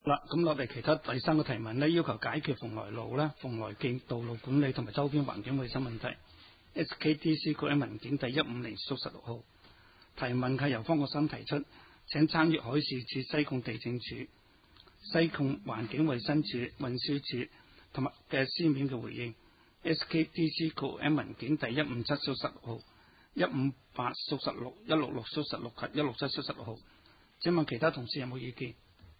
啦，咁落嚟其他第三個提問呢，要求解決蓬萊路啦、蓬萊徑道路管理同埋周邊環境衛生問題。SKDC 局文件第150/16號提問係由方國珊提出，請參閱海事處、西貢地政處、西貢環境衛生處、運輸處同埋嘅書面嘅回應。SKDC 局文件第157/16號、158/16、166/16及167/16號。請問其他同事有冇意見？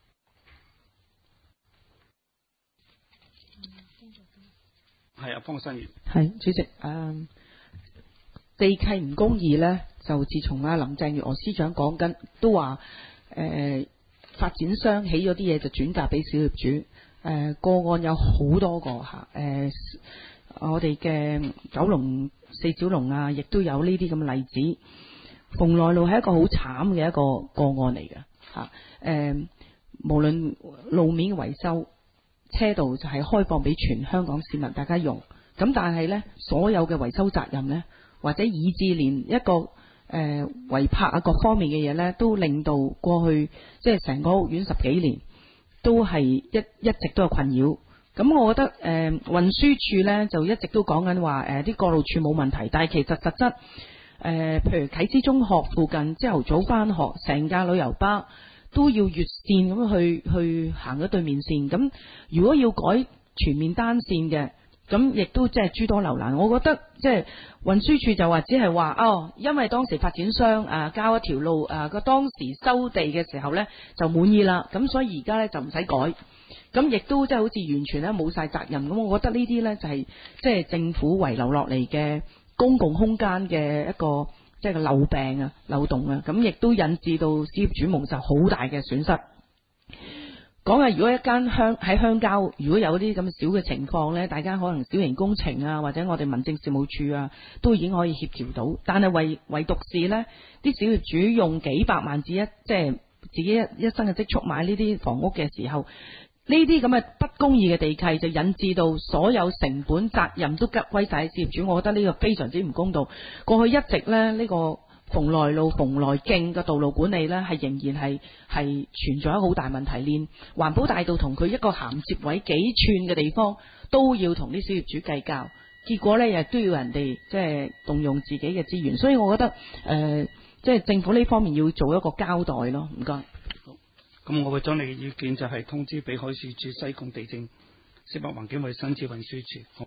係啊，方國珊議員。 係主席，地契唔公義呢，就自從林鄭月娥司長講緊，都話發展商起咗啲嘢就轉嫁俾小業主。個案有好多個嚇，我哋嘅九龍四小龍啊，亦都有呢啲咁嘅例子。蓬萊路係一個好慘嘅一個個案嚟嘅嚇。無論路面維修，車道就係開放俾全香港市民大家用。咁但係呢，所有嘅維修責任呢，或者以至連一個違泊啊各方面嘅嘢呢，都令到過去即係成個屋苑10幾年都係一直都有困擾。咁我覺得運輸處呢，就一直都講緊話啲過路處冇問題，但係其實實質譬如啟知中學附近朝頭早返學，成架旅遊巴都要越線咁去行咗對面線。咁如果要改全面單線嘅，咁亦都即係諸多留難。我覺得即係運輸處就話只係話因為當時發展商交一條路個當時收地嘅時候呢就滿意啦，咁所以而家呢就唔使改。咁亦都即係好似完全咧冇晒責任。咁我覺得呢啲呢就係即係政府遺留落嚟嘅公共空間嘅一個即係個漏洞啊。咁亦都引致到小業主蒙受好大嘅損失。講下如果一間喺鄉郊，如果有啲咁少嘅情況呢，大家可能小型工程啊，或者我哋民政事務處啊，都已經可以協調到。但係唯獨是呢啲小業主用幾百萬至即係自己一生嘅積蓄買呢啲房屋嘅時候，呢啲咁嘅不公義嘅地契就引致到所有成本責任都歸晒小業主。我覺得呢個非常之唔公道。過去一直呢，呢個蓬萊路、蓬萊徑嘅道路管理呢，係仍然係存在一個好大問題。連環保大道同佢一個銜接位幾寸嘅地方都要同啲小業主計較，結果呢，亦都要人哋即係動用自己嘅資源。所以我覺得即係政府呢方面要做一個交代咯。唔該。 咁我會將你嘅意見就係通知俾海事處、西貢地政、食物環境衞生署、運輸處。